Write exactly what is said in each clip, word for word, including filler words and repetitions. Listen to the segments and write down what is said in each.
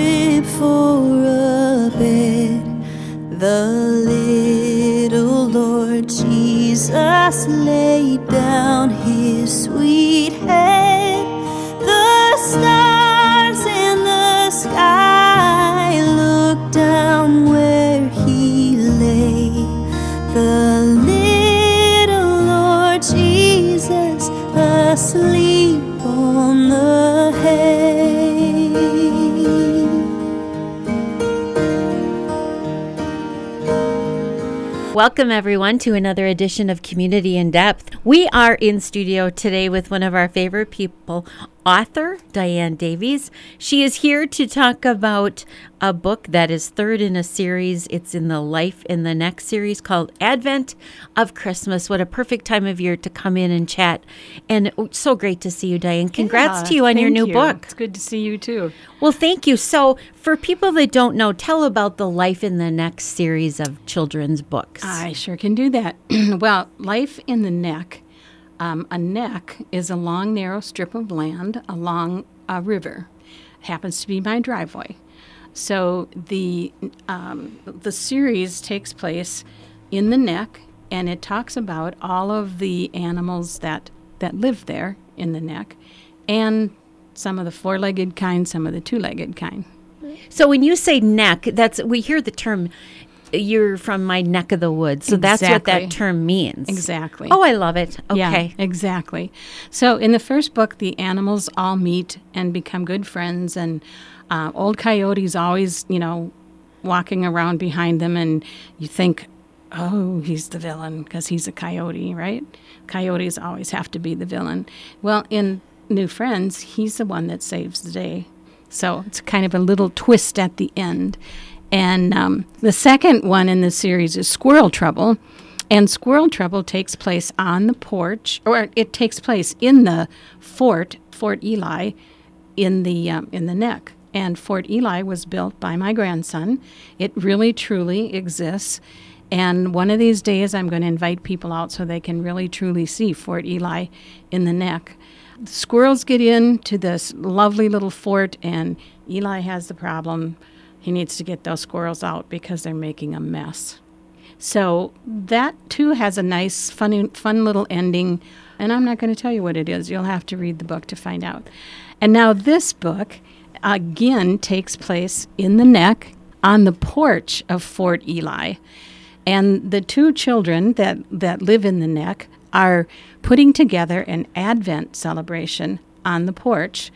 crib for a bed, the little Lord Jesus laid down his sweet head. The stars in the sky looked down where he lay. The little Lord Jesus asleep on the hay. Welcome, everyone, to another edition of Community in Depth. We are in studio today with one of our favorite people, author Diane Davies. She is here to talk about a book that is third in a series. It's in the Life in the Neck series called Advent of Christmas. What a perfect time of year to come in and chat. And oh, so great to see you, Diane. Congrats Yeah, to you on your new you. book. It's good to see you, too. Well, thank you. So for people that don't know, tell about the Life in the Neck series of children's books. I sure can do that. Well, Life in the Neck. Um, a neck is a long, narrow strip of land along a river. Happens to be my driveway. So the um, the series takes place in the neck, and it talks about all of the animals that, that live there in the neck, and some of the four-legged kind, some of the two-legged kind. So when you say neck, that's we hear the term, you're from my neck of the woods. So that's what Exactly. that term means. Exactly. Oh, I love it. Okay. Yeah, exactly. So in the first book, the animals all meet and become good friends, and uh, old Coyote's always, you know, walking around behind them, and you think, oh, he's the villain because he's a coyote, right? Coyotes always have to be the villain. Well, in New Friends, he's the one that saves the day. So it's kind of a little twist at the end. And um, the second one in the series is Squirrel Trouble. And Squirrel Trouble takes place on the porch, or it takes place in the fort, Fort Eli, in the um, in the neck. And Fort Eli was built by my grandson. It really, truly exists. And one of these days, I'm going to invite people out so they can really, truly see Fort Eli in the neck. The squirrels get into this lovely little fort, and Eli has the problem. He needs to get those squirrels out because they're making a mess. So that, too, has a nice, fun, fun little ending. And I'm not going to tell you what it is. You'll have to read the book to find out. And now this book, again, takes place in the neck on the porch of Fort Eli. And the two children that, that live in the neck are putting together an Advent celebration on the porch,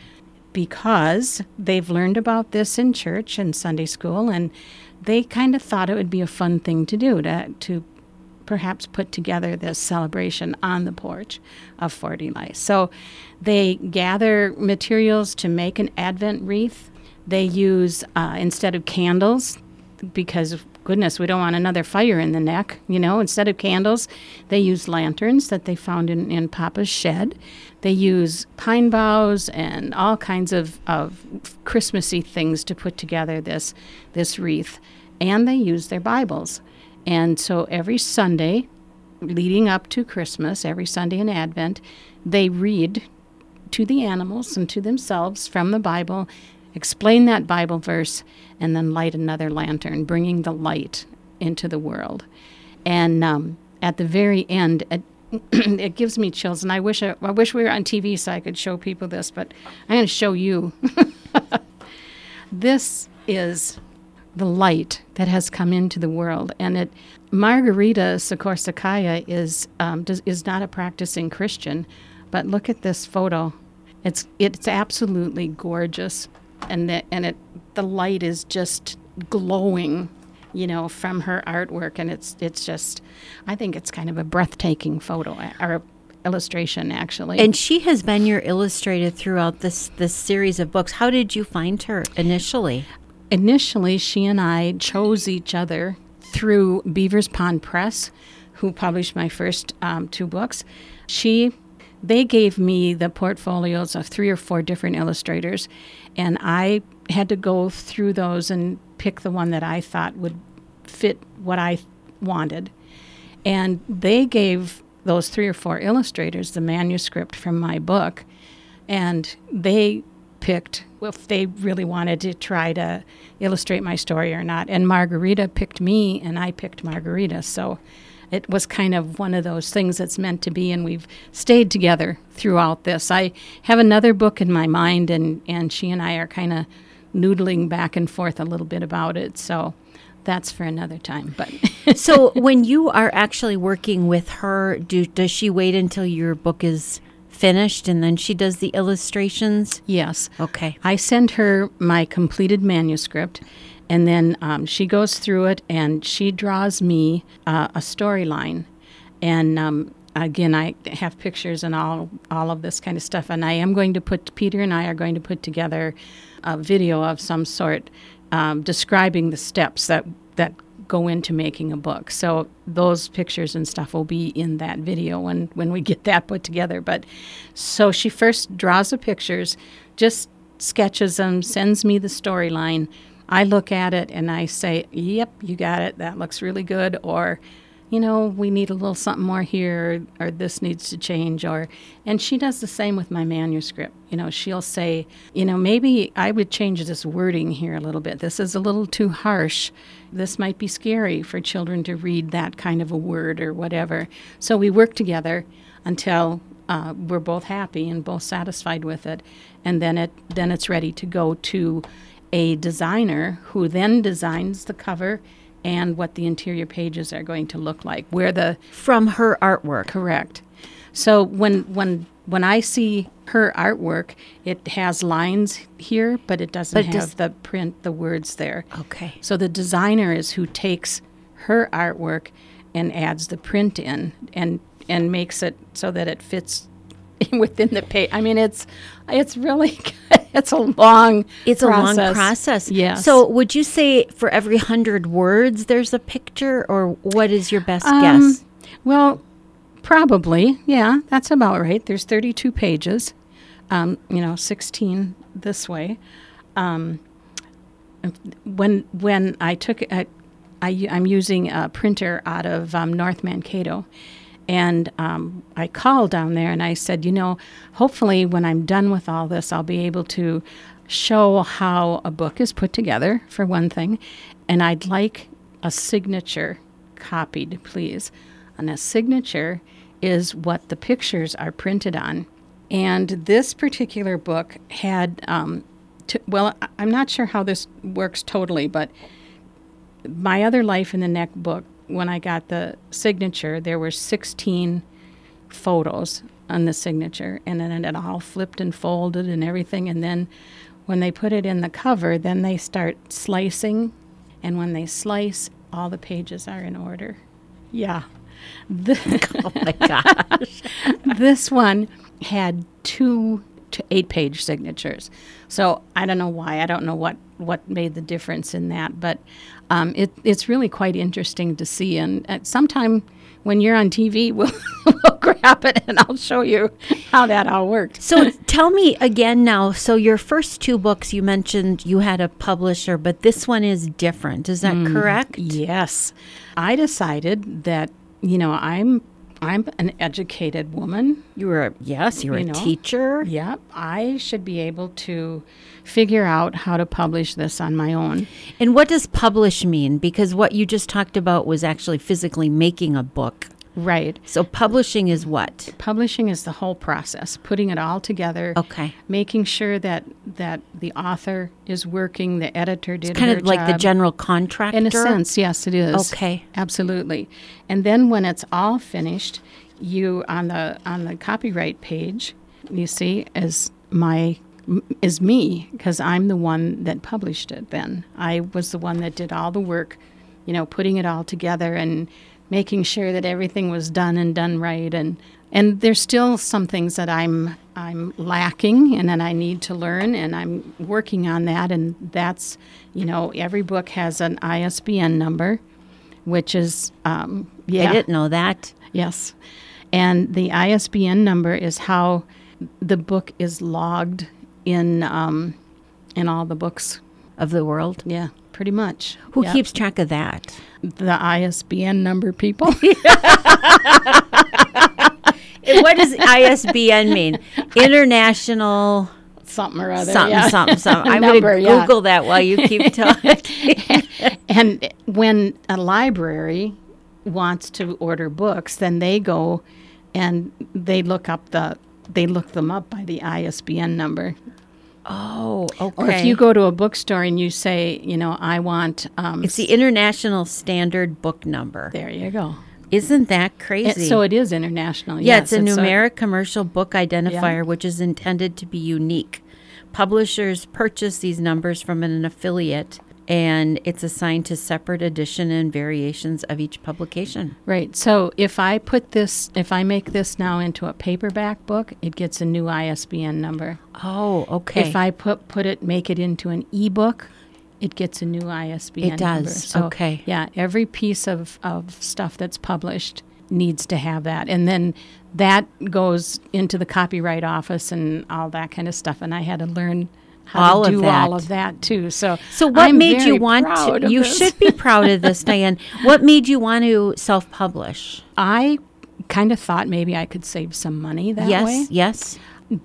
because they've learned about this in church and Sunday school, and they kind of thought it would be a fun thing to do, to, to perhaps put together this celebration on the porch of Fort Eli. So they gather materials to make an Advent wreath. They use, uh, instead of candles, because goodness, we don't want another fire in the neck, you know, instead of candles, they use lanterns that they found in, in Papa's shed. They use pine boughs and all kinds of, of Christmassy things to put together this, this wreath. And they use their Bibles. And so every Sunday, leading up to Christmas, every Sunday in Advent, they read to the animals and to themselves from the Bible, explain that Bible verse, and then light another lantern, bringing the light into the world. And um, at the very end, it, it gives me chills. And I wish I, I wish we were on T V so I could show people this, but I'm going to show you. This is the light that has come into the world. And it, Margarita Sikorsakaya is um, does, is not a practicing Christian, but look at this photo. It's it's absolutely gorgeous. And the, and it the light is just glowing, you know, from her artwork, and it's it's just, I think it's kind of a breathtaking photo or illustration, actually. And she has been your illustrator throughout this this series of books. How did you find her initially? Initially, she and I chose each other through Beavers Pond Press, who published my first um, two books. She They gave me the portfolios of three or four different illustrators, and I had to go through those and pick the one that I thought would fit what I wanted. And they gave those three or four illustrators the manuscript from my book, and they picked if they really wanted to try to illustrate my story or not. And Margarita picked me, and I picked Margarita. So it was kind of one of those things that's meant to be, and we've stayed together throughout this. I have another book in my mind, and, and she and I are kind of noodling back and forth a little bit about it. So that's for another time. But so when you are actually working with her, do, does she wait until your book is finished and then she does the illustrations? Yes. Okay. I send her my completed manuscript, and then um, she goes through it and she draws me uh, a storyline. And um, again, I have pictures and all all of this kind of stuff. And I am going to put, Peter and I are going to put together a video of some sort um, describing the steps that that go into making a book. So those pictures and stuff will be in that video when, when we get that put together. But so she first draws the pictures, just sketches them, sends me the storyline. I look at it and I say, yep, you got it. That looks really good. Or, you know, we need a little something more here, or, or this needs to change. Or, and she does the same with my manuscript. You know, she'll say, you know, maybe I would change this wording here a little bit. This is a little too harsh. This might be scary for children to read that kind of a word or whatever. So we work together until uh, we're both happy and both satisfied with it. And then it then it's ready to go to a designer who then designs the cover and what the interior pages are going to look like. Where the From her artwork. Correct. So when when when I see her artwork, it has lines here, but it doesn't But have does- the print, the words there. Okay. So the designer is who takes her artwork and adds the print in and and makes it so that it fits within the page. I mean, it's it's really it's a long It's process. a long process. Yes. So would you say for every hundred words there's a picture, or what is your best Um, guess? Well, probably, yeah, that's about right. There's thirty-two pages, um, you know, sixteen this way. Um, when when I took it, I, I, I'm using a printer out of um, North Mankato, and um, I called down there and I said, you know, hopefully when I'm done with all this, I'll be able to show how a book is put together, for one thing, and I'd like a signature copied, please. And a signature is what the pictures are printed on. And this particular book had, um, t- well, I- I'm not sure how this works totally, but my other Life in the Neck book, when I got the signature, there were sixteen photos on the signature, and then it all flipped and folded and everything. And then when they put it in the cover, then they start slicing. And when they slice, all the pages are in order. Yeah. Oh my gosh. This one had two to eight page signatures. So I don't know why. I don't know what, what made the difference in that. But um, it, it's really quite interesting to see. And at sometime when you're on T V, we'll, we'll grab it and I'll show you how that all worked. So tell me again now, so your first two books, you mentioned you had a publisher, but this one is different. Is that correct? Yes. I decided that, you know, I'm I'm an educated woman. You were, a, yes, you were You a know? teacher. Yep. I should be able to figure out how to publish this on my own. And what does publish mean? Because what you just talked about was actually physically making a book. Right. So publishing is what? Publishing is the whole process, putting it all together. Okay. Making sure that, that the author is working, the editor did It's kind her of like the job. general contractor. In a sense, yes, it is. Okay. Absolutely. And then when it's all finished, you on the on the copyright page, you see, is my is me, because I'm the one that published it then. I was the one that did all the work, you know, putting it all together and making sure that everything was done and done right. And and there's still some things that I'm I'm lacking and that I need to learn, and I'm working on that. And that's, you know, every book has an I S B N number, which is, um, yeah. I didn't know that. Yes. And the I S B N number is how the book is logged in um, in all the books. Of the world. Yeah, pretty much. Who Yep. keeps track of that? The I S B N number people? What does I S B N mean? International something or other. Something, yeah. something, something. I'm Number, going to yeah. Google that while you keep talking. And when a library wants to order books, then they go and they look up the they look them up by the I S B N number. Oh, okay. Or if you go to a bookstore and you say, you know, I want um, It's the International Standard Book Number. there you go. Isn't that It- crazy? so it is international. yeah, yes, it's a numeric commercial book identifier, which is intended to be unique. Publishers purchase these numbers from an affiliate, and it's assigned to separate edition and variations of each publication. Right. So if I put this, if I make this now into a paperback book, it gets a new I S B N number. Oh, okay. If I put put it, make it into an ebook, it gets a new I S B N It number. does. So, Okay. Yeah, every piece of, of stuff that's published needs to have that. And then that goes into the copyright office and all that kind of stuff. And I had to learn how All to of do that. all of that too. So So what I'm made you very want proud to? of You this. should be proud of this, Diane. What made you want to self-publish? I kind of thought maybe I could save some money that yes, way. yes.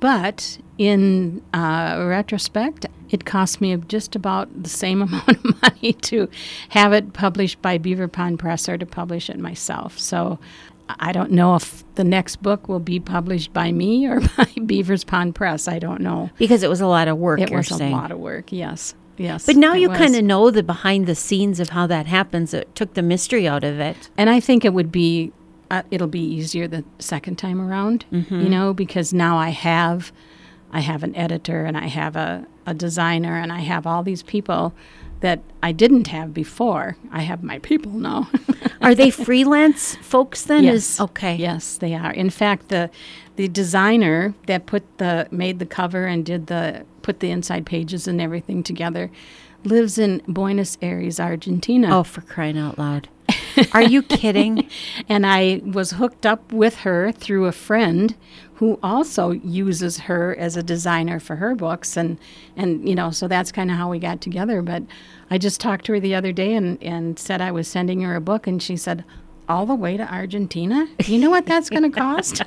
But in uh, retrospect, it cost me just about the same amount of money to have it published by Beaver Pond Press or to publish it myself. So I don't know if the next book will be published by me or by Beaver's Pond Press. I don't know. Because it was a lot of work. It you're was saying. a lot of work, yes. Yes. But now it you was. kind of know the behind the scenes of how that happens. It took the mystery out of it. And I think it would be, uh, it'll be easier the second time around, Mm-hmm. you know, because now I have, I have an editor and I have a, a designer and I have all these people that I didn't have before. I have my people now. Are they freelance folks then? Yes. Is, okay. Yes, they are. In fact, the the designer that put the made the cover and did the put the inside pages and everything together lives in Buenos Aires, Argentina. Oh, for crying out loud. Are you kidding? And I was hooked up with her through a friend who also uses her as a designer for her books. And, and you know, so that's kind of how we got together. But I just talked to her the other day and, and said I was sending her a book. And she said, all the way to Argentina? You know what that's going to cost?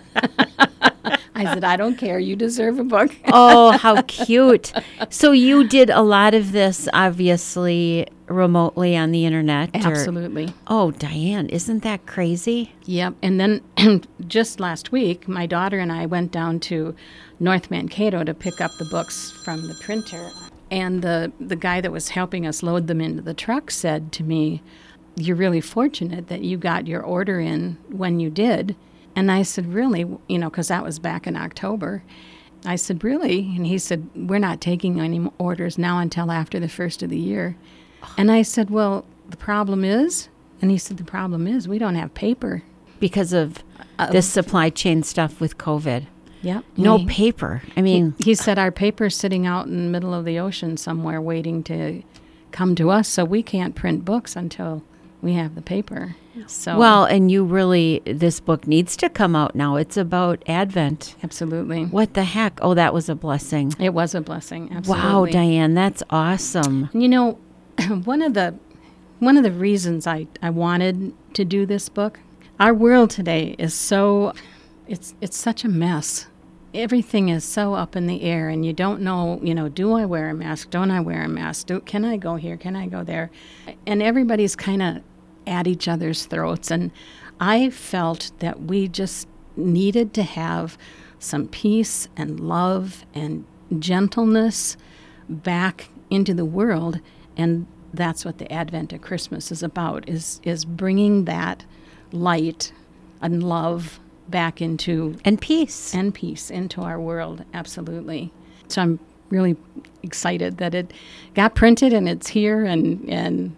I said, I don't care. You deserve a book. Oh, how cute. So you did a lot of this, obviously, remotely on the internet. or- Absolutely. Oh, Diane, isn't that crazy? Yep. And then just last week, my daughter and I went down to North Mankato to pick up the books from the printer. And the, the guy that was helping us load them into the truck said to me, you're really fortunate that you got your order in when you did. And I said, really? You know, because that was back in October. I said, really? And he said, we're not taking any more orders now until after the first of the year. And I said, well, the problem is? And he said, the problem is we don't have paper. Because of this supply chain stuff with COVID. Yep. No He- paper. I mean, He said our paper's sitting out in the middle of the ocean somewhere waiting to come to us, so we can't print books until we have the paper. So well, and you really, this book needs to come out now. It's about Advent. absolutely. What the heck? Oh, that was a blessing. It was a blessing. Absolutely. Wow, Diane, that's awesome. And you know, one of the one of the reasons I, I wanted to do this book, our world today is so it's it's such a mess. Everything is so up in the air and you don't know, you know, do I wear a mask? Don't I wear a mask? Do, can I go here? Can I go there? And everybody's kind of at each other's throats. And I felt that we just needed to have some peace and love and gentleness back into the world. And that's what the Advent of Christmas is about, is, is bringing that light and love back into And peace. and peace into our world. Absolutely. So I'm really excited that it got printed and it's here, and and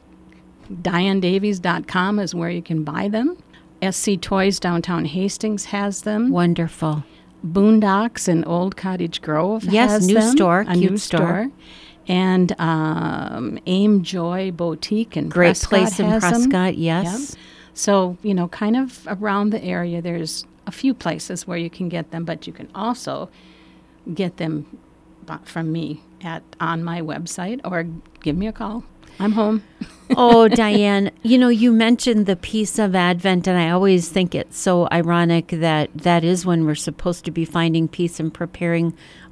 diane davies dot com is where you can buy them. S C Toys downtown Hastings has them. Wonderful. Boondocks in Old Cottage Grove Yes, has new them. store, a cute new store. store. And um, Aim Joy Boutique in Great Prescott place in has them. Prescott, yes. Yep. So, you know, kind of around the area, there's a few places where you can get them, but you can also get them bu- from me at on my website or give me a call. I'm home. Oh, Diane, you know, you mentioned the peace of Advent, and I always think it's so ironic that that is when we're supposed to be finding peace and preparing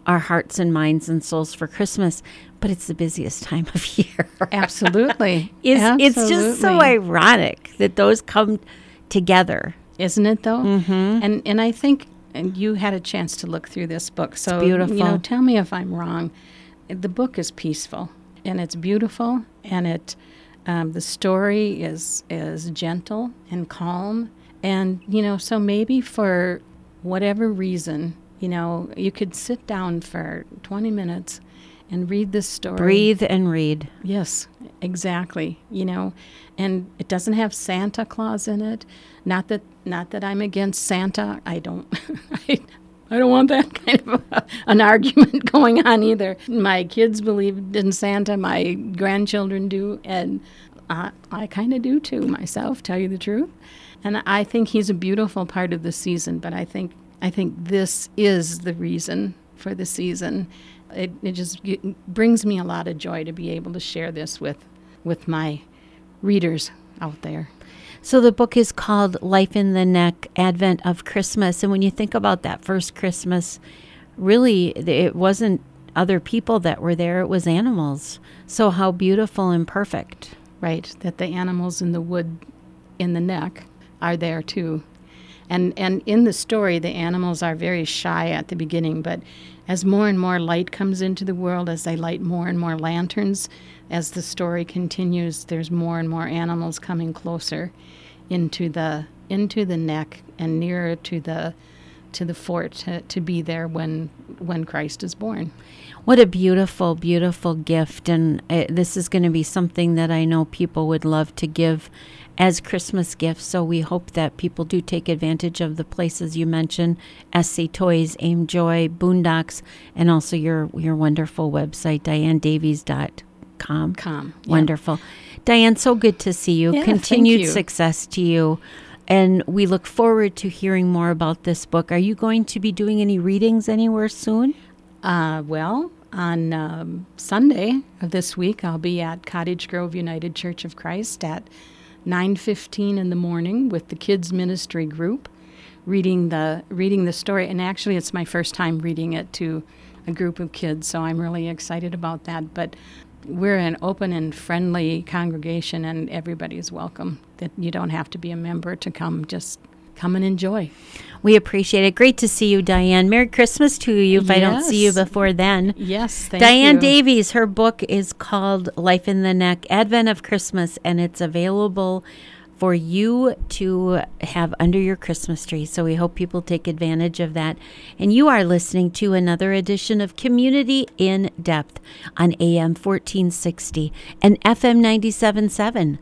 our hearts and minds and souls for Christmas, but it's the busiest time of year. Absolutely. It's, Absolutely. it's just so ironic that those come together. Isn't it, though? Mm-hmm. And and I think and you had a chance to look through this book. So, it's beautiful. You know, tell me if I'm wrong. The book is peaceful, and it's beautiful, and it um, the story is is gentle and calm. And, you know, so maybe for whatever reason, you know, you could sit down for twenty minutes and read this story. Breathe and read. Yes, exactly. You know, and it doesn't have Santa Claus in it. Not that not that I'm against Santa. I don't I, I don't want that kind of a, an argument going on either. My kids believe in Santa. My grandchildren do, and I, I kind of do too myself, tell you the truth. And I think he's a beautiful part of the season, but I think I think this is the reason for the season. It, it just it brings me a lot of joy to be able to share this with, with my readers out there. So the book is called Life in the Neck, Advent of Christmas. And when you think about that first Christmas, really it wasn't other people that were there, it was animals. So how beautiful and perfect. Right, that the animals in the wood in the neck are there too. And and in the story, the animals are very shy at the beginning, but as more and more light comes into the world, as they light more and more lanterns, as the story continues, there's more and more animals coming closer into the into the neck and nearer to the to the fort to, to be there when when Christ is born. What a beautiful, beautiful gift. And uh, this is going to be something that I know people would love to give as Christmas gifts. So we hope that people do take advantage of the places you mentioned, S C Toys, Aim Joy, Boondocks, and also your, your wonderful website, diane davies dot com. Com, yeah. Wonderful. Diane, so good to see you. Yeah, Continued thank you. success to you. And we look forward to hearing more about this book. Are you going to be doing any readings anywhere soon? Uh, well, on um, Sunday of this week, I'll be at Cottage Grove United Church of Christ at nine fifteen in the morning with the kids ministry group, reading the reading the story. And actually, it's my first time reading it to a group of kids, so I'm really excited about that. But we're an open and friendly congregation, and everybody's welcome. That you don't have to be a member to come. Just come and enjoy. We appreciate it. Great to see you, Diane. Merry Christmas to you if yes. I don't see you before then. Yes, thank Diane you. Davies, her book is called Life in the Neck, Advent of Christmas, and it's available for you to have under your Christmas tree. So we hope people take advantage of that. And you are listening to another edition of Community in Depth on A M fourteen sixty and F M ninety-seven point seven,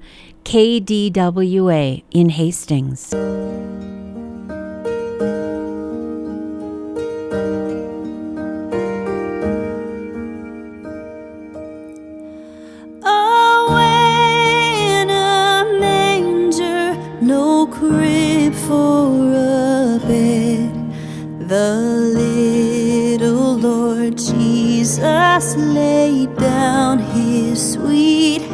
K D W A in Hastings. Crib for a bed, the little Lord Jesus laid down his sweet